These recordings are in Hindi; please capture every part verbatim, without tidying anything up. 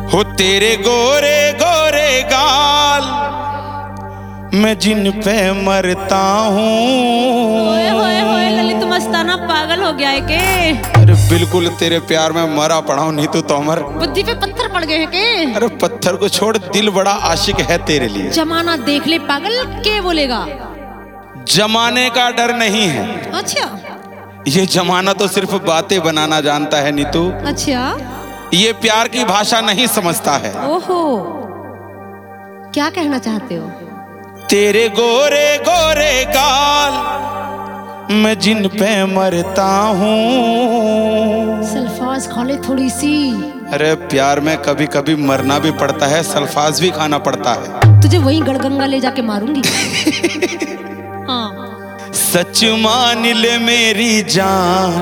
हो तेरे गोरे गोरे गाल मैं जिन पे मरता हूँ। होए होए होए ललित मस्ताना पागल हो गया है के? अरे बिल्कुल तेरे प्यार में मरा पड़ा हूँ नीतू तोमर। बुद्धि पे पत्थर पड़ गए हैं के? अरे पत्थर को छोड़, दिल बड़ा आशिक है तेरे लिए। जमाना देख ले पागल, के बोलेगा? जमाने का डर नहीं है। अच्छा, ये जमाना तो सिर्फ बातें बनाना जानता है नीतू। अच्छा, ये प्यार की भाषा नहीं समझता है। ओहो, क्या कहना चाहते हो? तेरे गोरे गोरे गाल मैं जिन पे मरता हूँ। सल्फाज खा ले थोड़ी सी। अरे प्यार में कभी कभी मरना भी पड़ता है, सल्फाज भी खाना पड़ता है। तुझे वहीं गड़गंगा ले जाके मारूंगी। हाँ। सच मान ले मेरी जान,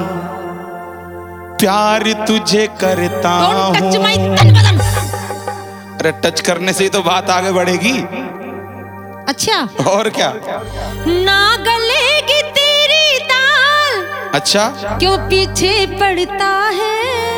प्यार तुझे करता हूँ। अरे टच करने से ही तो बात आगे बढ़ेगी। अच्छा, और क्या? ना गलेगी तेरी दाल। अच्छा, क्यों पीछे पड़ता है?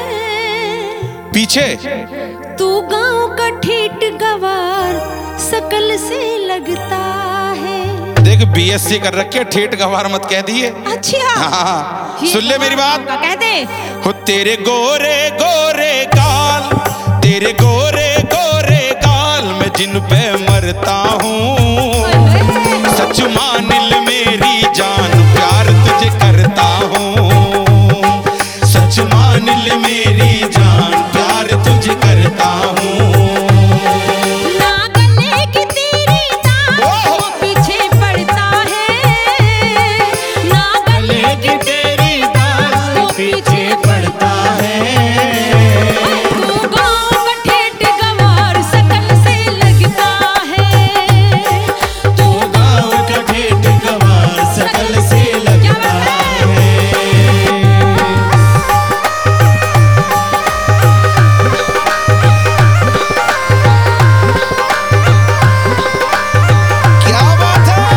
पीछे? तू गांव का ठीठ गवार सकल से लगता है। देख बीएससी कर रखे, ठेठ गवार मत कह दिए। अच्छा, हाँ, सुन ले मेरी बात। कह दे। हो तेरे गोरे गोरे गाल, तेरे गोरे गोरे गाल मैं जिन पे मरता हूँ। सच मान ले मेरी जान, प्यार तुझे करता हूँ। सच मान ले मेरी जान, प्यार तुझे करता हूँ। ना गलेगी तेरी दाल, वो पीछे पड़ता है। ना गलेगी तेरी दाल, वो पीछे पड़ता है। तू गाँव का ठेठ गवार सकल से लगता है। तू गाँव का ठेठ गवार सकल से लगता है। क्या बात है?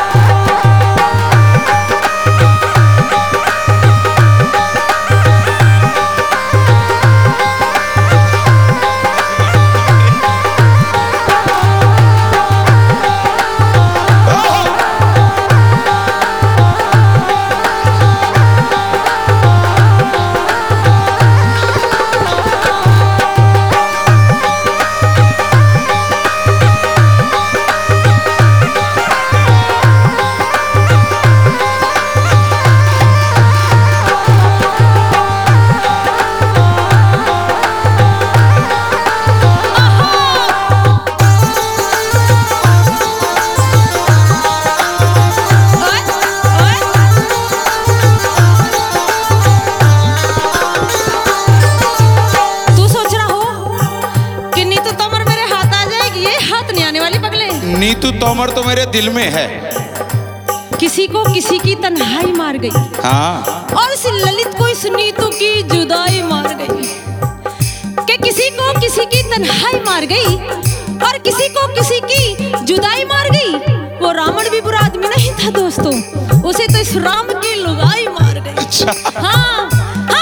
नीतू तोमर तो मेरे दिल में है। किसी को किसी की तन्हाई मार गई, हाँ, और इस ललित को इस नीतू की जुदाई मार गई। कि किसी को किसी की तन्हाई मार गई और किसी को किसी की जुदाई मार गई। वो रावण भी बुरा आदमी नहीं था दोस्तों, उसे तो इस राम की लुगाई मार गई। अच्छा, हाँ, हाँ।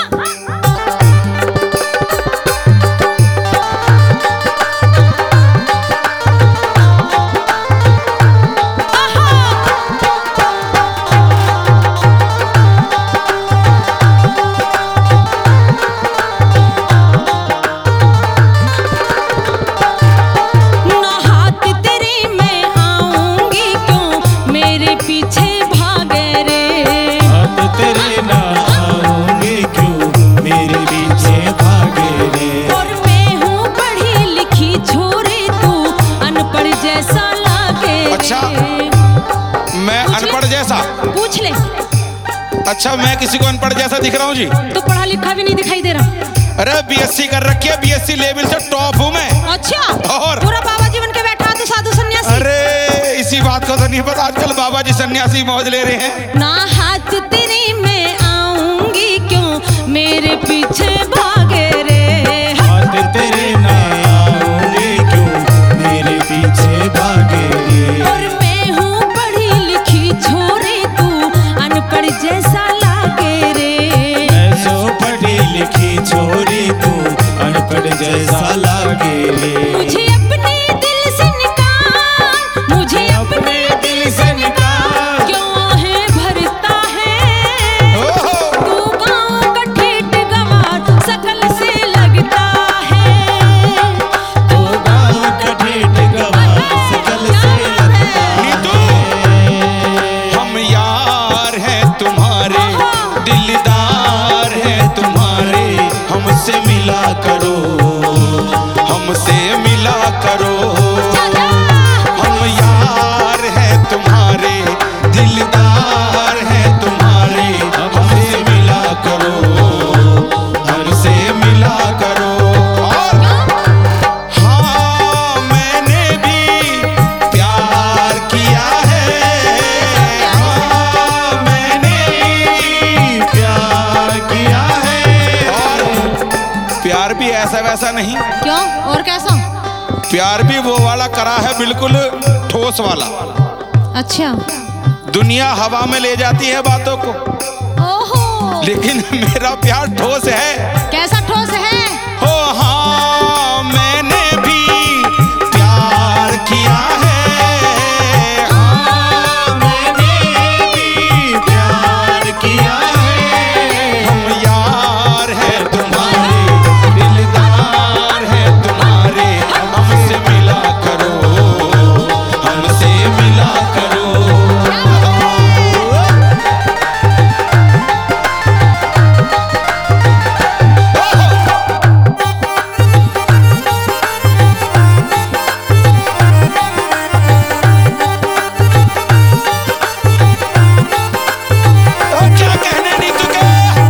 पूछ ले। अच्छा, मैं किसी को अनपढ़ जैसा दिख रहा हूँ जी? तो पढ़ा लिखा भी नहीं दिखाई दे रहा। अरे बीएससी कर रखी है, बीएससी लेवल से टॉप हूँ मैं। अच्छा, और पूरा बाबा जी बन के बैठा तो साधु सन्यासी। अरे इसी बात को तो नहीं पता, आजकल बाबा जी सन्यासी मौज ले रहे हैं। ना हाथ तेरे में आऊंगी क्यों मेरे पीछे भागे रे। हाथ तेरे ना आऊंगी क्यों मेरे पीछे भागे रे। और मैं हूँ पढ़ी लिखी छोरी, तू अनपढ़ जैसा लागे रे। मैं सो पढ़ी लिखी छोरी, तू अनपढ़ जैसा लागे। भागे रे। मुझे अपने दिल से निकाल, मुझे अपने दिल से निकाल, क्यों आहें भरता है तू गाँव का ठेठ गंवार सकल से लगता है, तो गाँव का ठेठ गंवार सकल से लगता नीतू, हम यार हैं तुम्हारे, दिलदार हैं तुम्हारे, हमसे मिला करो, हमसे मिला करो। हम यार हैं तुम्हारे, दिलदार हैं तुम्हारे, हमसे मिला करो, हमसे मिला करो। और हाँ, मैंने भी प्यार किया है, हाँ, मैंने भी प्यार किया है। और प्यार भी ऐसा वैसा नहीं, क्यों और कैसा? प्यार भी वो वाला करा है, बिल्कुल ठोस वाला। अच्छा, दुनिया हवा में ले जाती है बातों को, ओहो, लेकिन मेरा प्यार ठोस है। कैसा ठोस है? हो हाँ, मैंने भी प्यार किया है, हाँ, मैंने भी प्यार किया है। हम यार हैं तुम्हारे, दिलदार हैं तुम्हारे, हमसे मिला करो, हमसे मिला करो। तो क्या कहने नीतू के?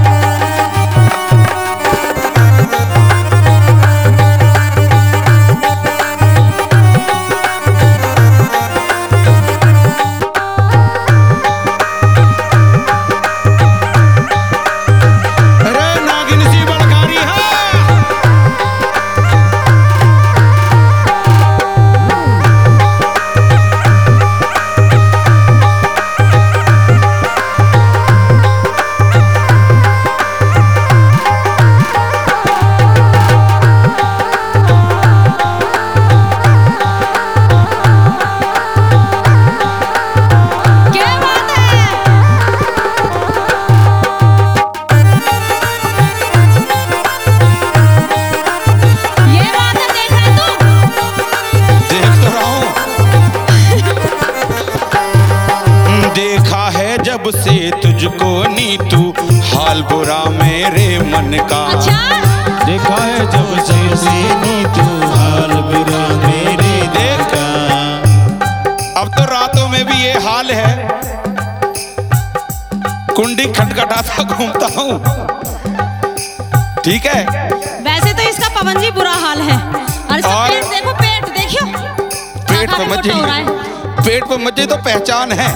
अरे नागिन सी बड़कारी है। क्या बात है? ये बात है, देख रहे तू? देख तो रहा हूं। देखा है जब से तुझको नीतू, हाल बुरा मेरे मन का। अच्छा, देखा है जब से नीतू, हाल बुरा मेरे दिल का। अब तो रातों में भी ये हाल है, कुंडी खटखटाता घूमता हूँ। ठीक है, वैसे तो इसका पवन जी बुरा हाल है। और इसका और- पेट देखो, पेट देखियो, पेट खा खा पर के मज्जे, मोटा हो रहा है। पेट पर मज्जे तो पहचान है।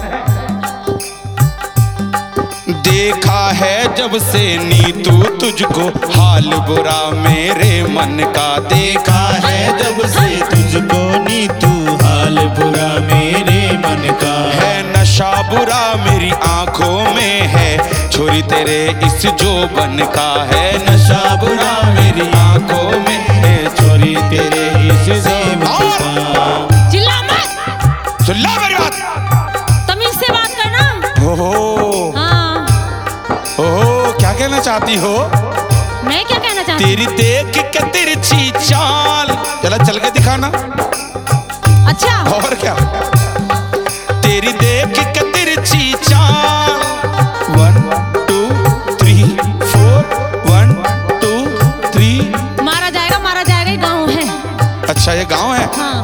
देखा है जब से नीतू तुझको, हाल बुरा मेरे मन का। देखा है जब से तुझको नीतू, हाल बुरा मेरे मन का। है नशा बुरा मेरी आंखों में है, छोरी तेरे इस जोबन का। है नशा बुरा मेरी आंखों में है, छोरी तेरे इस जोबन का। चिल्ला मत, सुन ला मेरी बात। तमीज से बात करना। ओहो हाँ, ओहो, क्या कहना चाहती हो? मैं क्या कहना चाहती तेरी देख के तिरछी चाल, चला चल के दिखाना। हूँ? अच्छा, और क्या? तेरी देख के तिरछी चाल, one two three four, one two three. मारा जाएगा, मारा जाएगा, ये गाँव है। अच्छा, ये गांव है। हाँ,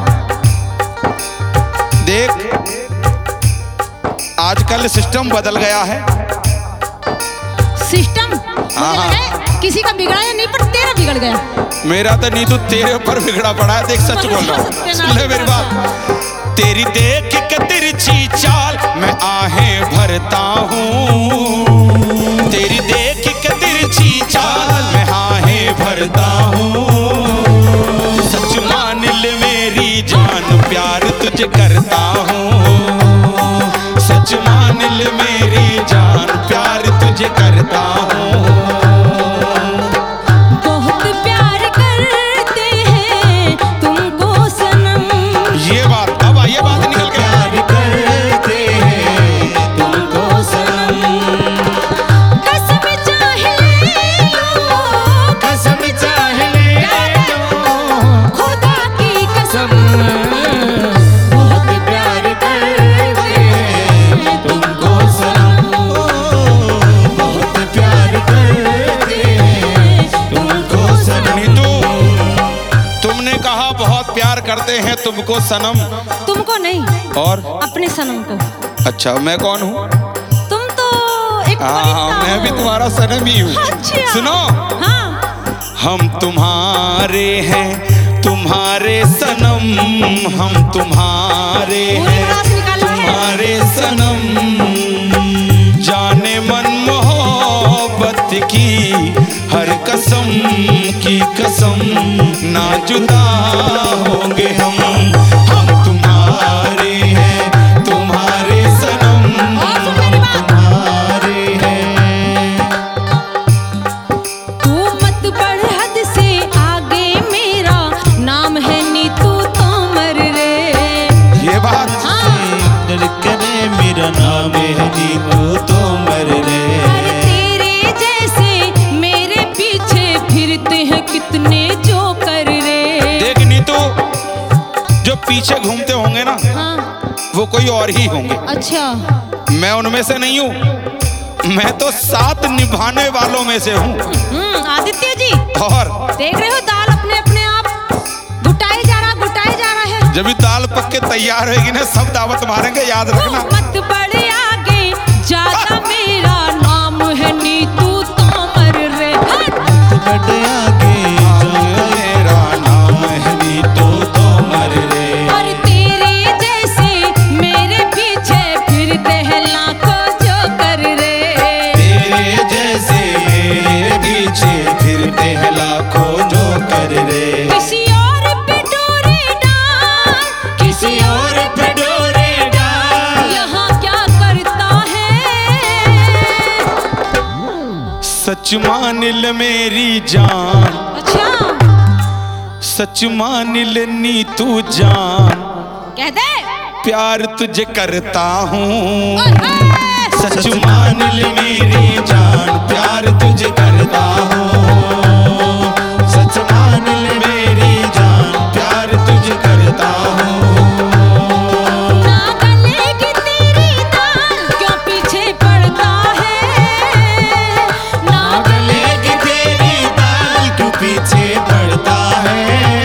देख, आजकल सिस्टम बदल गया है। सिस्टम हाँ, हाँ। बदल गए। किसी का बिगड़ा या नहीं, पर तेरा बिगड़ गया। मेरा तो नीतू तेरे ऊपर बिगड़ा पड़ा है। देख, सच बोल रहा हूँ, सुन ले मेरी बात। तेरी देख के तिरछी चाल, मैं आहें भरता हूँ। तेरी देख के तिरछी चाल, मैं आहें भरता हूँ। सच मान ले मेरी जान, प्यार तुझे करता हूँ। सच मान ले मेरी जान, प्यार तुझे करता हूँ। बहुत प्यार करते हैं करते हैं तुमको सनम। तुमको नहीं, और अपने सनम को। अच्छा, मैं कौन हूँ? तुम तो एक हाँ, फरिश्ता मैं भी हो। तुम्हारा सनम ही हूँ। अच्छा। सुनो, हाँ। हम तुम्हारे हैं, तुम्हारे सनम, हम तुम्हारे पूरी हैं, रास निकाला है। तुम्हारे सनम। जाने मन मोहब्बत की हर कसम की कसम, ना जुदा होंगे हम। हम तुम्हारे हैं, तुम्हारे सनम, और सुन मेरी बात। तुम्हारे हैं। तू मत बढ़ हद से आगे, मेरा नाम है नीतू तोमर रे। ये बात धड़कने मेरा नाम है नीतू तोमर रे। अरे तेरे जैसे मेरे पीछे फिरते हैं कितने जोकर रे। देख नीतू, जो पीछे घूमते होंगे ना, हाँ। वो कोई और ही होंगे। अच्छा। मैं उनमें से नहीं हूँ। मैं तो साथ निभाने वालों में से हूँ। हम्म, आदित्य जी और देख रहे हो, दाल अपने अपने आप घुटाई जा रहा घुटाई जा रहा है। जब ये दाल पक के तैयार होगी ना, सब दावत मारेंगे, याद तू रखना। मत बढ़ आगे ज्यादा, मेरा नाम है नीतू तोमर रे। हट। बड़ आगे मेरा नाम है नीतू तोमर रे। और तेरे जैसे मेरे पीछे फिरते हैं लाखों जोकर रे। तेरे जैसे मेरे पीछे फिरते हैं लाखों जोकर रे। किसी और पे डोरे डाल, किसी और पे डोरे डाल, यहाँ क्या करता है। सच मान ले मेरी जान, अच्छा, सच मान ले नीतू जान, कह दे। प्यार तुझे करता हूँ। ओए होए। सच मान ले मेरी जान, प्यार तुझे करता हूँ। सच मान ले मेरी जान, प्यार तुझे करता हूँ। ना गलेगी तेरी दाल, क्यों पीछे पड़ता है। ना गलेगी तेरी दाल क्यों पीछे पड़ता है।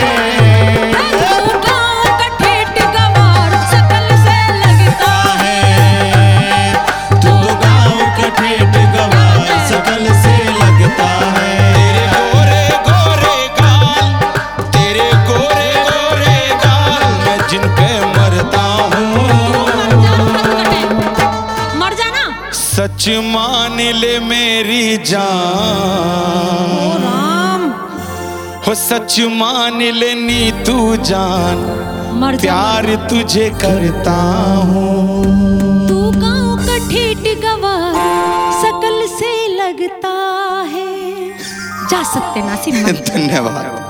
तू गाँव का ठेठ गवार, शकल से लगता है तू गाँव का ठेठ गवार, शकल से लगता है। तेरे गोरे गोरे गाल, तेरे गोरे गोरे गाल, मैं जिन पे मरता हूँ। मर जा, हथकटे। मर जाना। सच मान ले मेरी ओ जान, राम, हो सच मान ले नीतू जान, मर जा। प्यार तुझे करता हूँ। तू गाँव का ठेठ गवार, शकल से लगता है। जा सत्यानाशी मर। धन्यवाद।